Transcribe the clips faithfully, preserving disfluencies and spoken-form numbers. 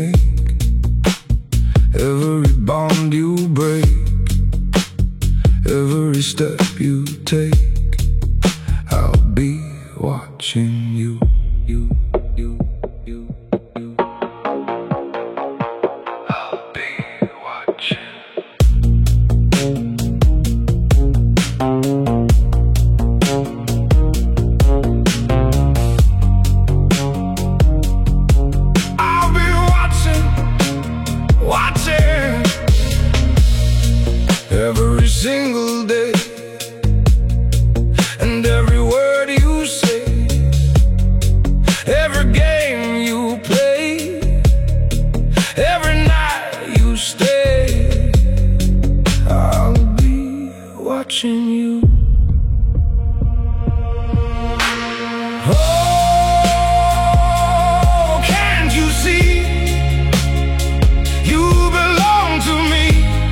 make, every bond you break, every step you take. I'll be watching you, you, you, you, you. I'll be watching. Every single day, and every word you say, every game you play, every night you stay. I'll be watching you. Oh, can't you see? You belong to me.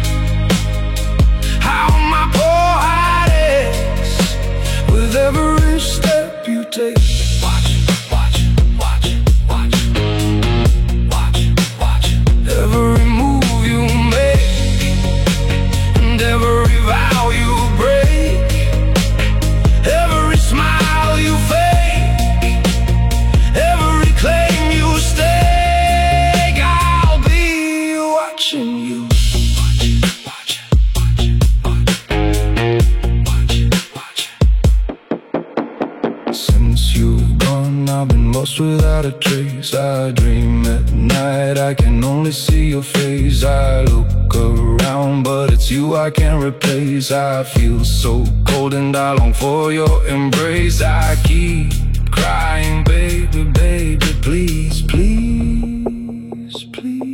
Every step you take, watch, watch, watch, watch, watch, watch. Every move you make, and every vow you break, every smile you fake, every claim you stake. I'll be watching you. Since you've gone, I've been lost without a trace. I dream at night, I can only see your face. I look around, but it's you I can't replace. I feel so cold and I long for your embrace. I keep crying, baby, baby, please, please, please.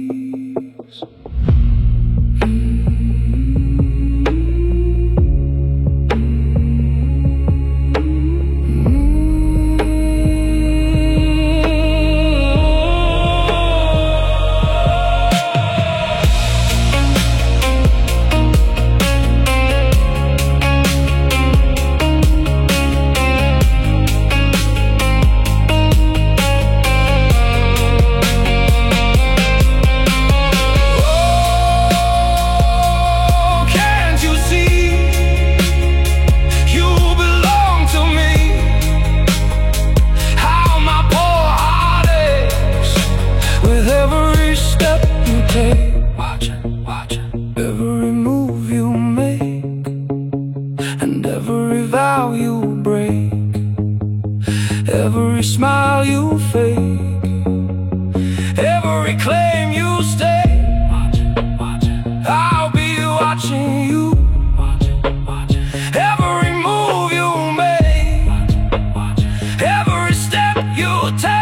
Watching, watching every move you make, and every vow you break, every smile you fake, every claim you stake. Watching, watching, I'll be watching you. Watching, watching every move you make, watching, watching every step you take.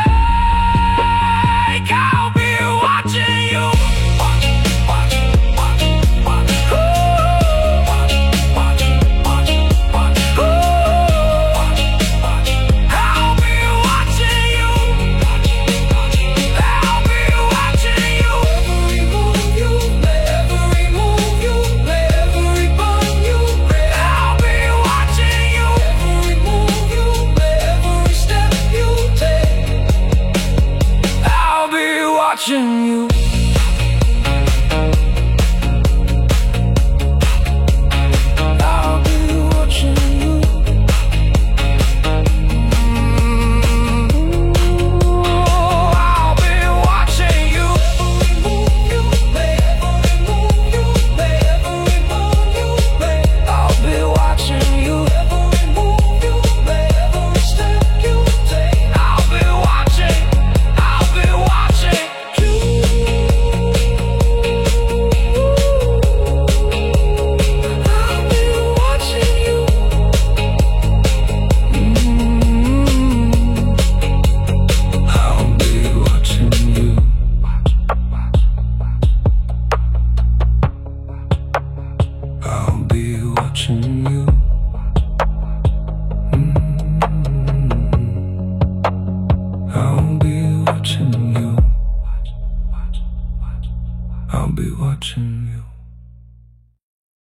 I'll be watching you. Watching you.